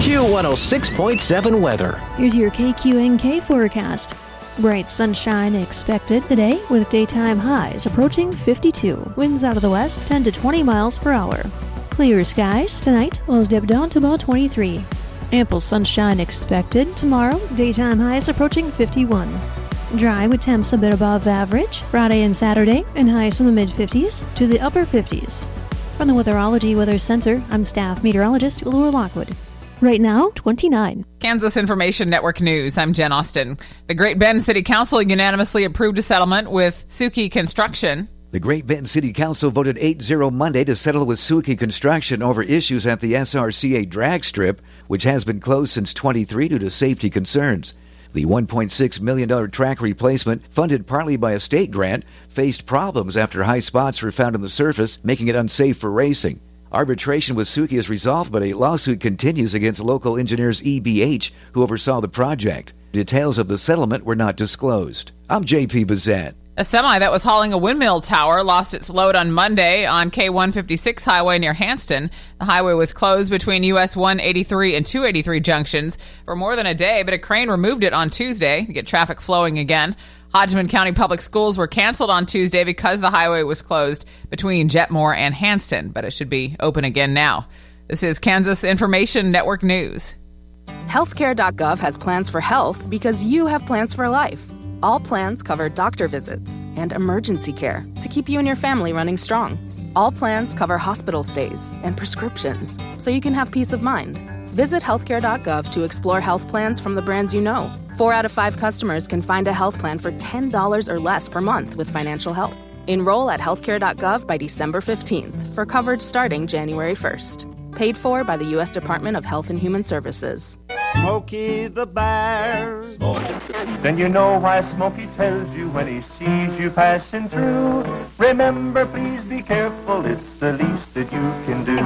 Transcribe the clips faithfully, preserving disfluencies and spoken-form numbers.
Q one oh six point seven weather. Here's your K Q N K forecast. Bright sunshine expected today with daytime highs approaching fifty-two. Winds out of the west ten to twenty miles per hour. Clear skies tonight, lows dip down to about twenty-three. Ample sunshine expected tomorrow, daytime highs approaching fifty-one. Dry with temps a bit above average Friday and Saturday, and highs from the mid-fifties to the upper fifties. From the Weatherology Weather Center, I'm staff meteorologist Laura Lockwood. Right now, twenty-nine. Kansas Information Network News. I'm Jen Austin. The Great Bend City Council unanimously approved a settlement with Suki Construction. The Great Bend City Council voted eight zero Monday to settle with Suki Construction over issues at the S R C A drag strip, which has been closed since twenty-three due to safety concerns. The one point six million dollars track replacement, funded partly by a state grant, faced problems after high spots were found on the surface, making it unsafe for racing. Arbitration with Suki is resolved, but a lawsuit continues against local engineers E B H, who oversaw the project. Details of the settlement were not disclosed. I'm J P Bazette. A semi that was hauling a windmill tower lost its load on Monday on K one fifty-six highway near Hanston. The highway was closed between U S one eighty-three and two eighty-three junctions for more than a day, but a crane removed it on Tuesday to get traffic flowing again. Hodgman County Public Schools were canceled on Tuesday because the highway was closed between Jetmore and Hanston, but it should be open again now. This is Kansas Information Network News. Healthcare dot gov has plans for health because you have plans for life. All plans cover doctor visits and emergency care to keep you and your family running strong. All plans cover hospital stays and prescriptions so you can have peace of mind. Visit healthcare dot gov to explore health plans from the brands you know. Four out of five customers can find a health plan for ten dollars or less per month with financial help. Enroll at healthcare dot gov by December fifteenth for coverage starting January first. Paid for by the U S Department of Health and Human Services. Smokey the Bear. Then you know why Smokey tells you when he sees you passing through. Remember, please be careful, it's the least that you can do.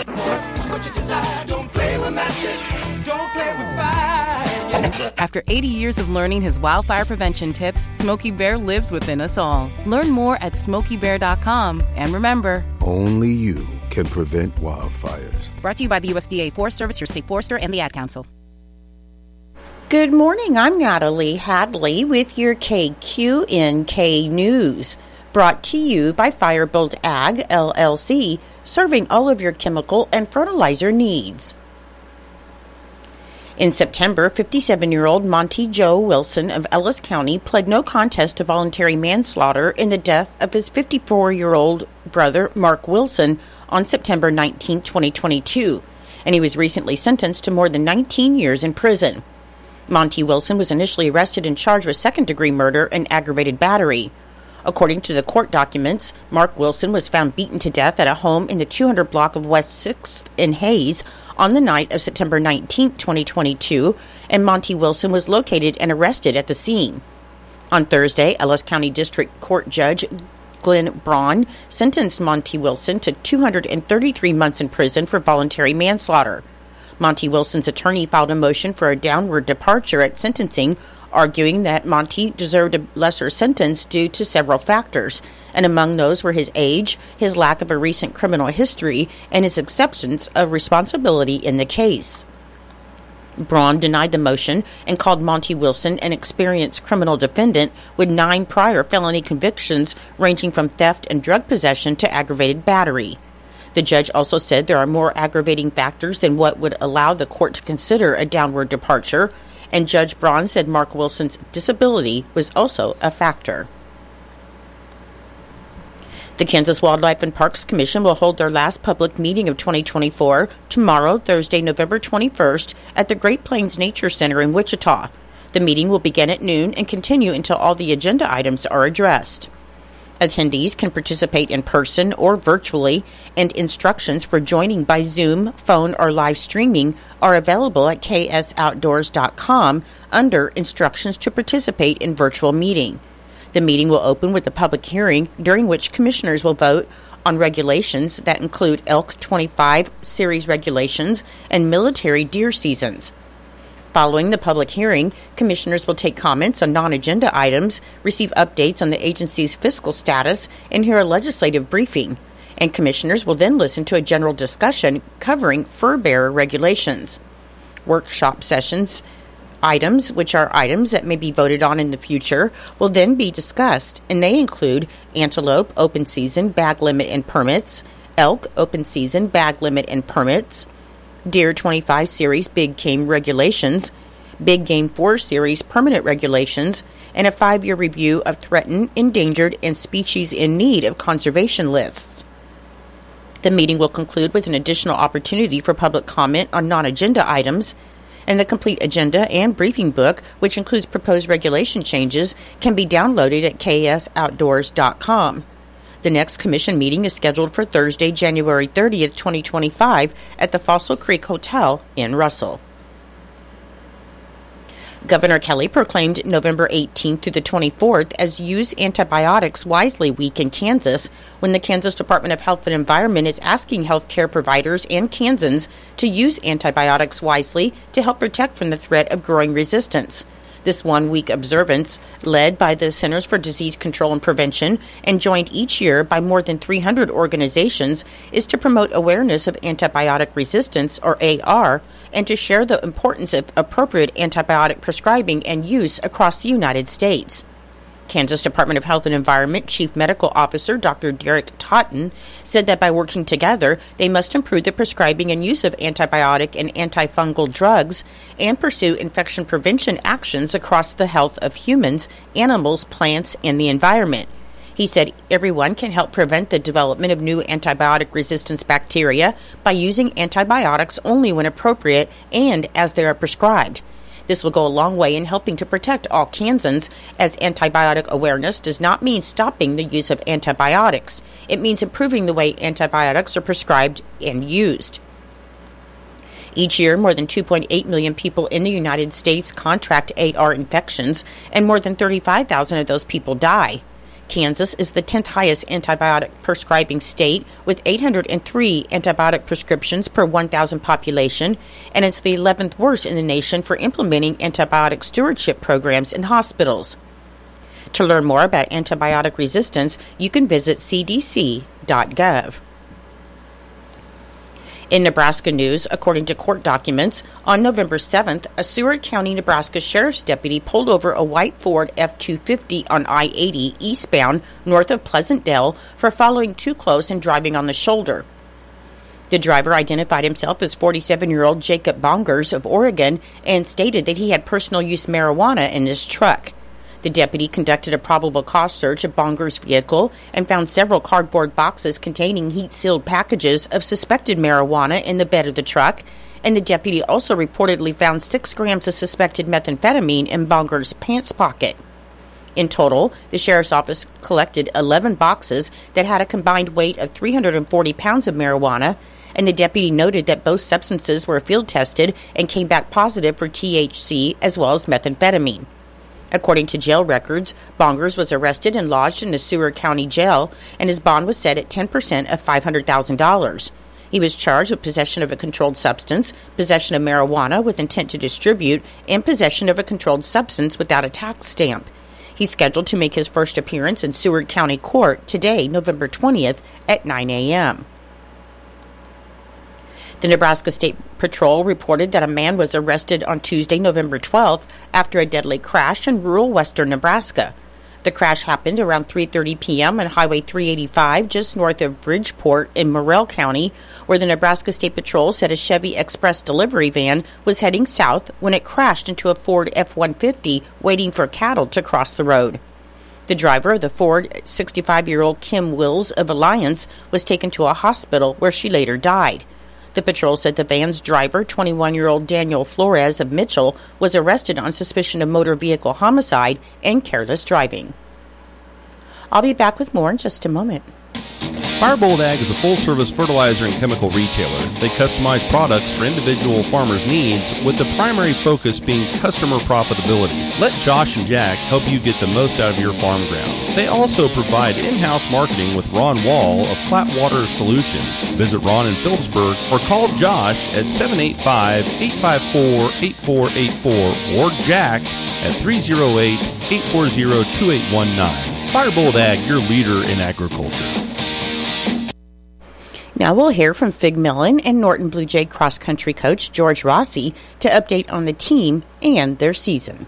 What you desire, don't play with matches, don't play with fire. After eighty years of learning his wildfire prevention tips, Smokey Bear lives within us all. Learn more at smokey bear dot com. And remember, only you can prevent wildfires. Brought to you by the U S D A Forest Service, your state forester, and the Ad Council. Good morning. I'm Natalie Hadley with your K Q N K News. Brought to you by Firebolt Ag, L L C, serving all of your chemical and fertilizer needs. In September, fifty-seven-year-old Monty Joe Wilson of Ellis County pled no contest to voluntary manslaughter in the death of his fifty-four-year-old brother, Mark Wilson, on September nineteenth, twenty twenty-two, and he was recently sentenced to more than nineteen years in prison. Monty Wilson was initially arrested and charged with second-degree murder and aggravated battery. According to the court documents, Mark Wilson was found beaten to death at a home in the two hundred block of West sixth in Hayes on the night of September nineteenth, twenty twenty-two, and Monty Wilson was located and arrested at the scene. On Thursday, Ellis County District Court Judge Glenn Braun sentenced Monty Wilson to two hundred thirty-three months in prison for voluntary manslaughter. Monty Wilson's attorney filed a motion for a downward departure at sentencing, arguing that Monty deserved a lesser sentence due to several factors, and among those were his age, his lack of a recent criminal history, and his acceptance of responsibility in the case. Braun denied the motion and called Monty Wilson an experienced criminal defendant with nine prior felony convictions ranging from theft and drug possession to aggravated battery. The judge also said there are more aggravating factors than what would allow the court to consider a downward departure, and Judge Braun said Mark Wilson's disability was also a factor. The Kansas Wildlife and Parks Commission will hold their last public meeting of twenty twenty-four tomorrow, Thursday, November twenty-first, at the Great Plains Nature Center in Wichita. The meeting will begin at noon and continue until all the agenda items are addressed. Attendees can participate in person or virtually, and instructions for joining by Zoom, phone, or live streaming are available at k s outdoors dot com under Instructions to Participate in Virtual Meeting. The meeting will open with a public hearing during which commissioners will vote on regulations that include Elk twenty-five series regulations and military deer seasons. Following the public hearing, commissioners will take comments on non-agenda items, receive updates on the agency's fiscal status, and hear a legislative briefing. And commissioners will then listen to a general discussion covering fur bearer regulations. Workshop sessions items, which are items that may be voted on in the future, will then be discussed, and they include antelope, open season, bag limit and permits, elk, open season, bag limit and permits, deer twenty-five series, big game regulations, big game four series, permanent regulations, and a five-year review of threatened, endangered, and species in need of conservation lists. The meeting will conclude with an additional opportunity for public comment on non-agenda items, and the complete agenda and briefing book, which includes proposed regulation changes, can be downloaded at k s outdoors dot com. The next commission meeting is scheduled for Thursday, January thirtieth, twenty twenty-five at the Fossil Creek Hotel in Russell. Governor Kelly proclaimed November eighteenth through the twenty-fourth as Use Antibiotics Wisely Week in Kansas, when the Kansas Department of Health and Environment is asking healthcare providers and Kansans to use antibiotics wisely to help protect from the threat of growing resistance. This one-week observance, led by the Centers for Disease Control and Prevention and joined each year by more than three hundred organizations, is to promote awareness of antibiotic resistance, or A R, and to share the importance of appropriate antibiotic prescribing and use across the United States. Kansas Department of Health and Environment Chief Medical Officer Doctor Derek Totten said that by working together, they must improve the prescribing and use of antibiotic and antifungal drugs and pursue infection prevention actions across the health of humans, animals, plants, and the environment. He said everyone can help prevent the development of new antibiotic resistance bacteria by using antibiotics only when appropriate and as they are prescribed. This will go a long way in helping to protect all Kansans, as antibiotic awareness does not mean stopping the use of antibiotics. It means improving the way antibiotics are prescribed and used. Each year, more than two point eight million people in the United States contract A R infections, and more than thirty-five thousand of those people die. Kansas is the tenth highest antibiotic prescribing state, with eight hundred three antibiotic prescriptions per one thousand population, and it's the eleventh worst in the nation for implementing antibiotic stewardship programs in hospitals. To learn more about antibiotic resistance, you can visit c d c dot gov. In Nebraska news, according to court documents, on November seventh, a Seward County, Nebraska sheriff's deputy pulled over a white Ford F two fifty on I eighty eastbound north of Pleasant Dell for following too close and driving on the shoulder. The driver identified himself as forty-seven-year-old Jacob Bongers of Oregon and stated that he had personal use marijuana in his truck. The deputy conducted a probable cause search of Bonger's vehicle and found several cardboard boxes containing heat-sealed packages of suspected marijuana in the bed of the truck, and the deputy also reportedly found six grams of suspected methamphetamine in Bonger's pants pocket. In total, the sheriff's office collected eleven boxes that had a combined weight of three hundred forty pounds of marijuana, and the deputy noted that both substances were field tested and came back positive for T H C as well as methamphetamine. According to jail records, Bongers was arrested and lodged in the Seward County Jail, and his bond was set at ten percent of five hundred thousand dollars. He was charged with possession of a controlled substance, possession of marijuana with intent to distribute, and possession of a controlled substance without a tax stamp. He's scheduled to make his first appearance in Seward County Court today, November twentieth, at nine a.m. The Nebraska State Patrol reported that a man was arrested on Tuesday, November twelfth, after a deadly crash in rural western Nebraska. The crash happened around three thirty p.m. on Highway three eighty-five, just north of Bridgeport in Morrell County, where the Nebraska State Patrol said a Chevy Express delivery van was heading south when it crashed into a Ford F one fifty waiting for cattle to cross the road. The driver of the Ford, sixty-five-year-old Kim Wills of Alliance, was taken to a hospital where she later died. The patrol said the van's driver, twenty-one-year-old Daniel Flores of Mitchell, was arrested on suspicion of motor vehicle homicide and careless driving. I'll be back with more in just a moment. Firebolt Ag is a full-service fertilizer and chemical retailer. They customize products for individual farmers' needs, with the primary focus being customer profitability. Let Josh and Jack help you get the most out of your farm ground. They also provide in-house marketing with Ron Wall of Flatwater Solutions. Visit Ron in Phillipsburg or call Josh at seven eight five, eight five four, eight four eight four or Jack at three oh eight, eight four zero, two eight one nine. Firebolt Ag, your leader in agriculture. Now we'll hear from Fig Millen and Norton Blue Jay cross-country coach George Rossi to update on the team and their season.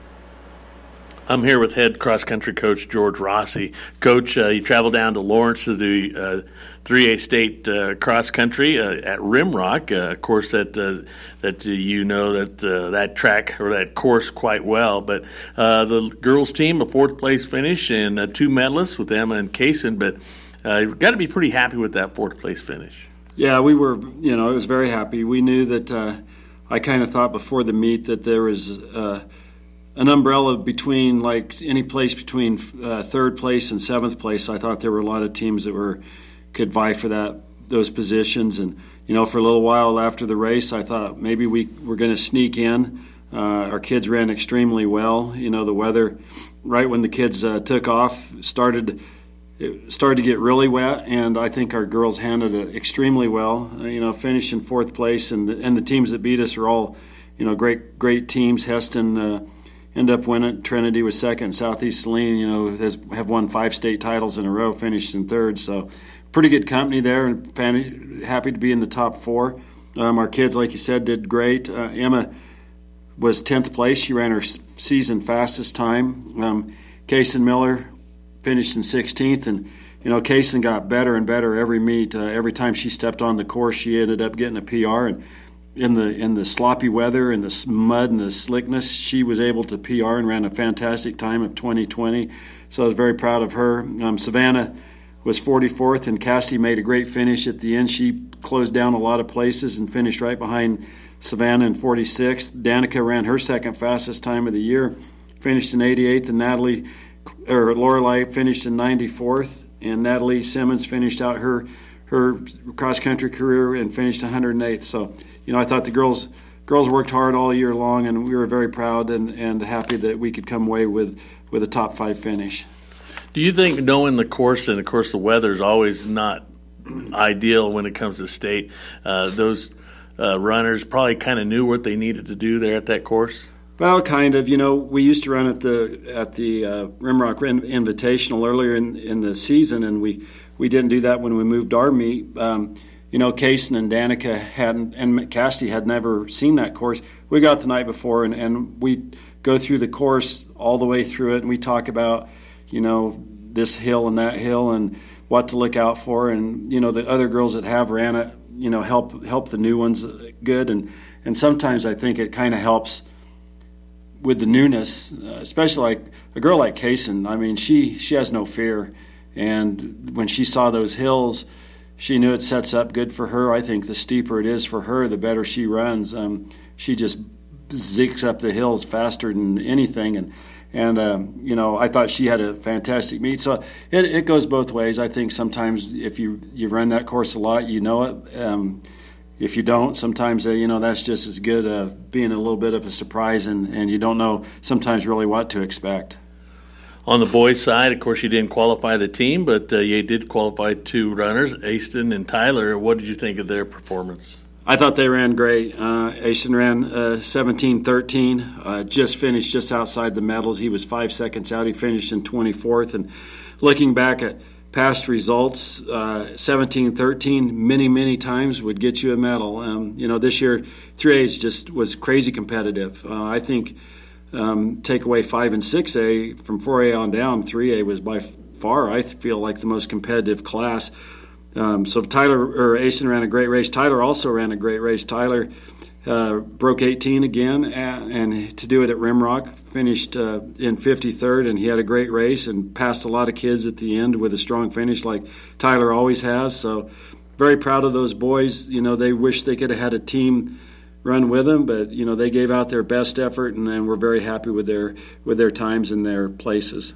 I'm here with head cross-country coach George Rossi. Coach, uh, you traveled down to Lawrence to do uh, three A state uh, cross-country uh, at Rimrock. Uh, of course, that uh, that uh, you know that uh, that track or that course quite well. But uh, the girls' team, a fourth-place finish and uh, two medalists with Emma and Kaysen. But uh, you've got to be pretty happy with that fourth-place finish. Yeah, we were, you know, I was very happy. We knew that uh, I kind of thought before the meet that there was uh, an umbrella between, like, any place between uh, third place and seventh place. I thought there were a lot of teams that were could vie for that those positions. And, you know, for a little while after the race, I thought maybe we were going to sneak in. Uh, our kids ran extremely well. You know, the weather, right when the kids uh, took off, started – it started to get really wet, and I think our girls handled it extremely well. Uh, you know, finished in fourth place, and the, and the teams that beat us are all, you know, great great teams. Heston uh, ended up winning. Trinity was second. Southeast Saline, you know, has have won five state titles in a row, finished in third. So, pretty good company there, and fan, happy to be in the top four. Um, our kids, like you said, did great. Uh, Emma was tenth place. She ran her season fastest time. Um, Kaysen Miller finished in sixteenth, and you know Kaysen got better and better every meet. Uh, every time she stepped on the course, she ended up getting a P R. And in the in the sloppy weather and the mud and the slickness, she was able to P R and ran a fantastic time of twenty twenty. So I was very proud of her. Um, Savannah was forty-fourth, and Cassidy made a great finish at the end. She closed down a lot of places and finished right behind Savannah in forty-sixth. Danica ran her second fastest time of the year, finished in eighty-eighth, and Natalie or Lorelei finished in ninety-fourth, and Natalie Simmons finished out her her cross-country career and finished one hundred eighth. So, you know, I thought the girls girls worked hard all year long, and we were very proud and, and happy that we could come away with, with a top five finish. Do you think knowing the course, and of course the weather is always not ideal when it comes to state, uh, those uh, runners probably kind of knew what they needed to do there at that course? Well, kind of. You know, we used to run at the at the uh, Rimrock Invitational earlier in, in the season, and we, we didn't do that when we moved our meet. Um, you know, Kaysen and Danica hadn't, and Cassidy had never seen that course. We got the night before, and, and we go through the course all the way through it, and we talk about, you know, this hill and that hill and what to look out for. And, you know, the other girls that have ran it, you know, help help the new ones good. And, and sometimes I think it kind of helps with the newness, uh, especially like a girl like Kaysen. I mean, she, she has no fear. And when she saw those hills, she knew it sets up good for her. I think the steeper it is for her, the better she runs. Um, she just zigs up the hills faster than anything. And, and um, you know, I thought she had a fantastic meet. So it, it goes both ways. I think sometimes if you, you run that course a lot, you know it. Um, If you don't, sometimes, uh, you know, that's just as good uh, being a little bit of a surprise, and, and you don't know sometimes really what to expect. On the boys' side, of course, you didn't qualify the team, but uh, you did qualify two runners, Aston and Tyler. What did you think of their performance? I thought they ran great. Uh, Aston ran uh, seventeen thirteen, uh, just finished just outside the medals. He was five seconds out. He finished in twenty-fourth. And looking back at past results, uh, seventeen thirteen many, many times would get you a medal. Um, you know, this year, three A just was crazy competitive. Uh, I think um, take away five and six A, from four A on down, three A was by far, I feel like, the most competitive class. Um, so Tyler, or Asen ran a great race. Tyler also ran a great race. Tyler uh, broke eighteen again, and, and to do it at Rimrock, finished uh, in fifty-third, and he had a great race and passed a lot of kids at the end with a strong finish like Tyler always has. So very proud of those boys. You know, they wish they could have had a team run with them, but, you know, they gave out their best effort, and, and we're very happy with their with their times and their places.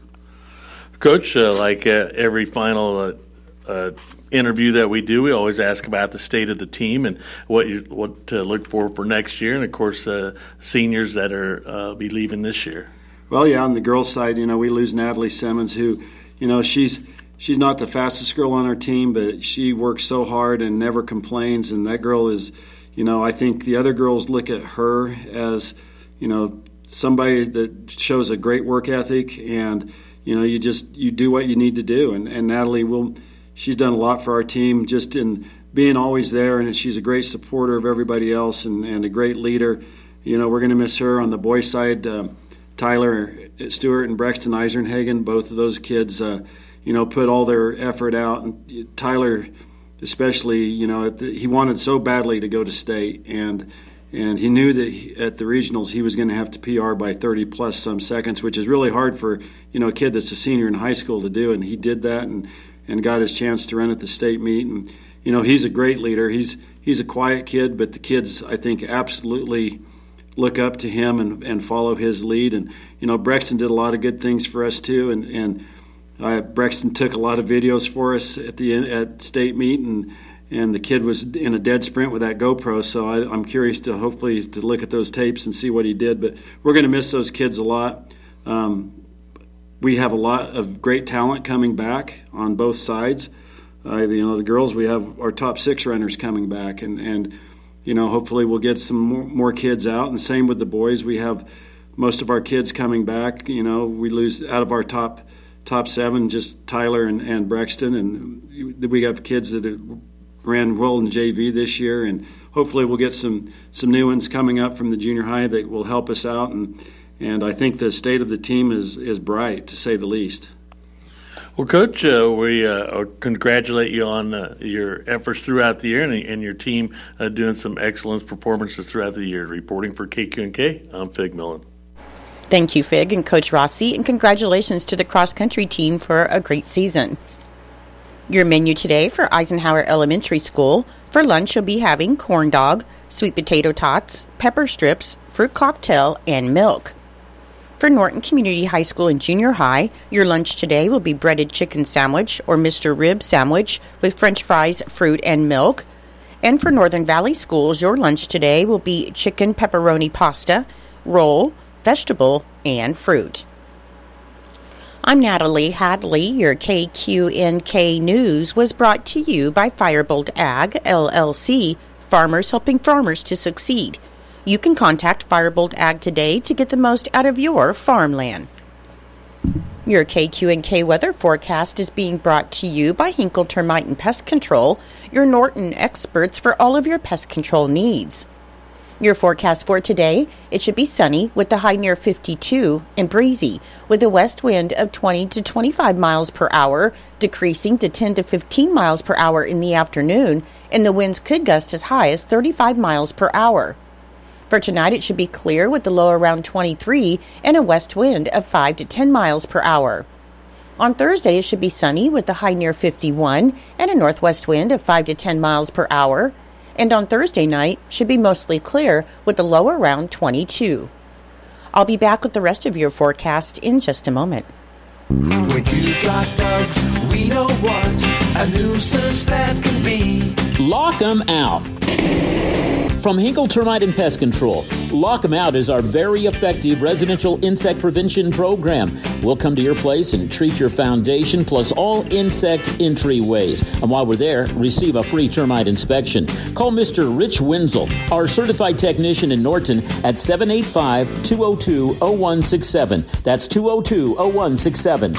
Coach, uh, like uh, every final uh, uh, interview that we do, we always ask about the state of the team and what you what to look for for next year, and of course uh, seniors that are uh, be leaving this year. Well, yeah, on the girls' side, you know, we lose Natalie Simmons, who, you know, she's she's not the fastest girl on our team, but she works so hard and never complains, and that girl is, you know, I think the other girls look at her as, you know, somebody that shows a great work ethic, and, you know, you just you do what you need to do, and, and Natalie will. She's done a lot for our team just in being always there, and she's a great supporter of everybody else and, and a great leader. You know, we're going to miss her on the boys' side. Uh, Tyler Stewart and Brexton Eisenhagen, both of those kids, uh, you know, put all their effort out. And Tyler, especially, you know, at the, he wanted so badly to go to state, and and he knew that he, at the regionals he was going to have to P R by thirty plus some seconds, which is really hard for, you know, a kid that's a senior in high school to do. And he did that and, and got his chance to run at the state meet. And you know, he's a great leader. He's he's a quiet kid, but the kids, I think, absolutely look up to him and, and follow his lead. And, you know, Brexton did a lot of good things for us, too. And, and uh, Brexton took a lot of videos for us at the at state meet, and, and the kid was in a dead sprint with that GoPro. So I, I'm curious to hopefully to look at those tapes and see what he did. But we're going to miss those kids a lot. Um, we have a lot of great talent coming back on both sides. Uh, you know, the girls, we have our top six runners coming back, and, and you know, hopefully we'll get some more, more kids out. And same with the boys. We have most of our kids coming back. You know, we lose out of our top top seven, just Tyler and, and Brexton. And we have kids that ran well in J V this year. And hopefully we'll get some, some new ones coming up from the junior high that will help us out. And, and I think the state of the team is, is bright, to say the least. Well, Coach, uh, we uh, congratulate you on uh, your efforts throughout the year and, and your team uh, doing some excellent performances throughout the year. Reporting for K Q N K, I'm Fig Millen. Thank you, Fig and Coach Rossi, and congratulations to the cross-country team for a great season. Your menu today for Eisenhower Elementary School: for lunch, you'll be having corn dog, sweet potato tots, pepper strips, fruit cocktail, and milk. For Norton Community High School and Junior High, your lunch today will be breaded chicken sandwich or Mister Rib sandwich with French fries, fruit, and milk. And for Northern Valley Schools, your lunch today will be chicken pepperoni pasta, roll, vegetable, and fruit. I'm Natalie Hadley. Your K Q N K News was brought to you by Firebolt Ag, L L C, farmers helping farmers to succeed. You can contact Firebolt Ag today to get the most out of your farmland. Your K Q N K weather forecast is being brought to you by Hinkle Termite and Pest Control, your Norton experts for all of your pest control needs. Your forecast for today: it should be sunny with the high near fifty-two and breezy with a west wind of twenty to twenty-five miles per hour, decreasing to ten to fifteen miles per hour in the afternoon, and the winds could gust as high as thirty-five miles per hour. For tonight, it should be clear with the low around twenty-three and a west wind of five to ten miles per hour. On Thursday, it should be sunny with the high near fifty-one and a northwest wind of five to ten miles per hour. And on Thursday night, should be mostly clear with the low around twenty-two. I'll be back with the rest of your forecast in just a moment. When you got bugs, we know what a nuisance that can be. Lock 'em out. From Hinkle Termite and Pest Control, Lock 'em Out is our very effective residential insect prevention program. We'll come to your place and treat your foundation plus all insect entryways. And while we're there, receive a free termite inspection. Call Mister Rich Wenzel, our certified technician in Norton, at seven eight five, two oh two, oh one six seven. That's two oh two, oh one six seven.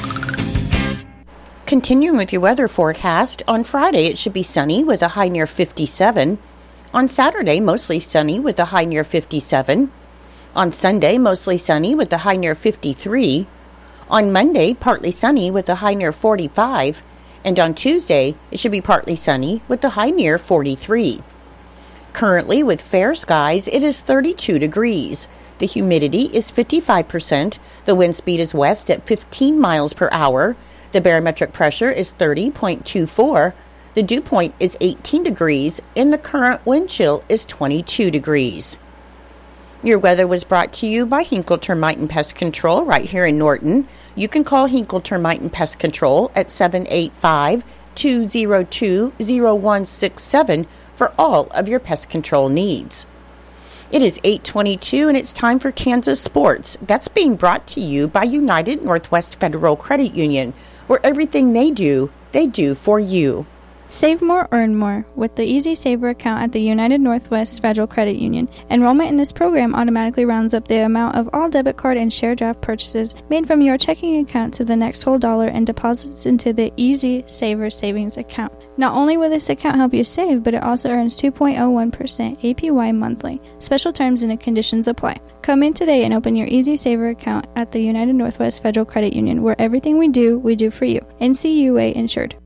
Continuing with your weather forecast, on Friday it should be sunny with a high near fifty-seven. On Saturday, mostly sunny with a high near fifty-seven. On Sunday, mostly sunny with a high near fifty-three. On Monday, partly sunny with a high near forty-five. And on Tuesday, it should be partly sunny with a high near forty-three. Currently, with fair skies, it is thirty-two degrees. The humidity is fifty-five percent. The wind speed is west at fifteen miles per hour. The barometric pressure is thirty point two four. The dew point is eighteen degrees, and the current wind chill is twenty-two degrees. Your weather was brought to you by Hinkle Termite and Pest Control right here in Norton. You can call Hinkle Termite and Pest Control at seven eight five, two oh two, oh one six seven for all of your pest control needs. It is eight twenty-two, and it's time for Kansas Sports. That's being brought to you by United Northwest Federal Credit Union, where everything they do, they do for you. Save more, earn more with the Easy Saver account at the United Northwest Federal Credit Union. Enrollment in this program automatically rounds up the amount of all debit card and share draft purchases made from your checking account to the next whole dollar and deposits into the Easy Saver savings account. Not only will this account help you save, but it also earns two point oh one percent A P Y monthly. Special terms and conditions apply. Come in today and open your Easy Saver account at the United Northwest Federal Credit Union, where everything we do, we do for you. N C U A insured.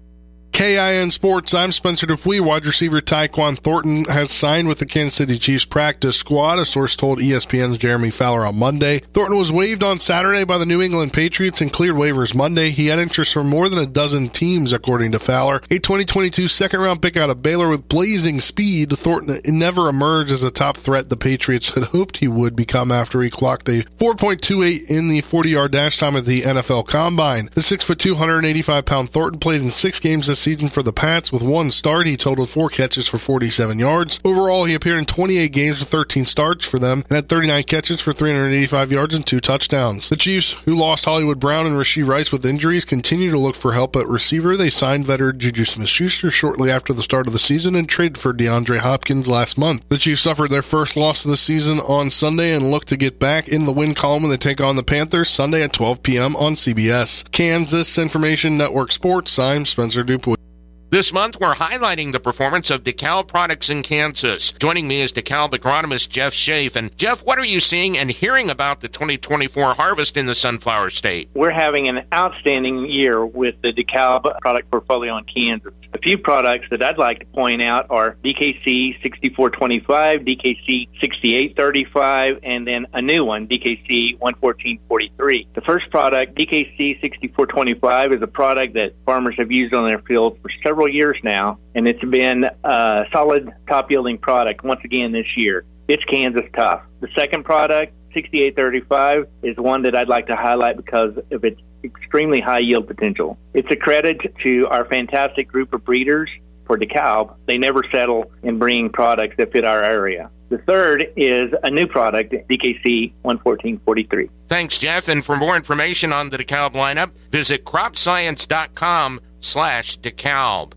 K I N Sports, I'm Spencer Dupuis. Wide receiver Tyquan Thornton has signed with the Kansas City Chiefs practice squad, a source told E S P N's Jeremy Fowler on Monday. Thornton was waived on Saturday by the New England Patriots and cleared waivers Monday. He had interest from more than a dozen teams, according to Fowler. A twenty twenty-two second-round pick out of Baylor with blazing speed, Thornton never emerged as a top threat the Patriots had hoped he would become after he clocked a four point two eight in the forty-yard dash time at the N F L Combine. The six foot two, one hundred eighty-five pound Thornton played in six games this season for the Pats. With one start, he totaled four catches for forty-seven yards. Overall, he appeared in twenty-eight games with thirteen starts for them and had thirty-nine catches for three hundred eighty-five yards and two touchdowns. The Chiefs, who lost Hollywood Brown and Rashee Rice with injuries, continue to look for help at receiver. They signed veteran Juju Smith-Schuster shortly after the start of the season and traded for DeAndre Hopkins last month. The Chiefs suffered their first loss of the season on Sunday and look to get back in the win column when they take on the Panthers Sunday at twelve p.m. on C B S. Kansas Information Network Sports, I'm Spencer Dupuis. This month, we're highlighting the performance of DeKalb products in Kansas. Joining me is DeKalb agronomist Jeff Schaaf. And Jeff, what are you seeing and hearing about the twenty twenty-four harvest in the sunflower state? We're having an outstanding year with the DeKalb product portfolio in Kansas. A few products that I'd like to point out are D K C sixty-four twenty-five, D K C sixty-eight thirty-five, and then a new one, D K C one fourteen forty-three. The first product, D K C sixty-four twenty-five, is a product that farmers have used on their fields for several years now, and it's been a solid top-yielding product once again this year. It's Kansas tough. The second product, sixty-eight thirty-five, is one that I'd like to highlight because of its extremely high yield potential. It's a credit to our fantastic group of breeders for DeKalb. They never settle in bringing products that fit our area. The third is a new product, D K C one fourteen forty-three. Thanks, Jeff. And for more information on the DeKalb lineup, visit cropscience.com slash DeKalb.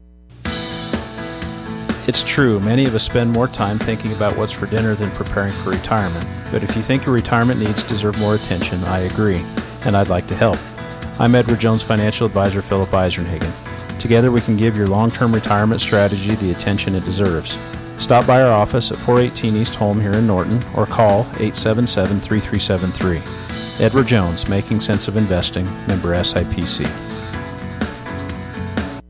It's true, many of us spend more time thinking about what's for dinner than preparing for retirement. But if you think your retirement needs deserve more attention, I agree, and I'd like to help. I'm Edward Jones financial advisor Philip Eisenhagen. Together we can give your long-term retirement strategy the attention it deserves. Stop by our office at four eighteen East Holm here in Norton or call eight seven seven, three three seven three. Edward Jones, Making Sense of Investing, member S I P C.